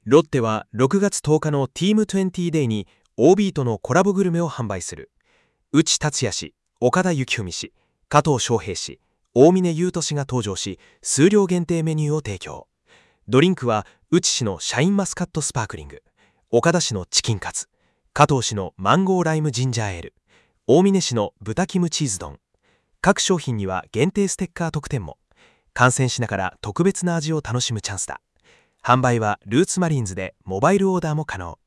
ロッテは6月10日の Team20 デイに OB とのコラボグルメを販売する。内達也氏、岡田幸文氏、加藤翔平氏、大峰雄斗氏が登場し、数量限定メニューを提供。ドリンクは内氏のシャインマスカットスパークリング、岡田氏のチキンカツ、加藤氏のマンゴーライムジンジャーエール、大峰氏の豚キムチーズ丼。各商品には限定ステッカー特典も。観戦しながら特別な味を楽しむチャンスだ。販売はルーツマリーンズでモバイルオーダーも可能。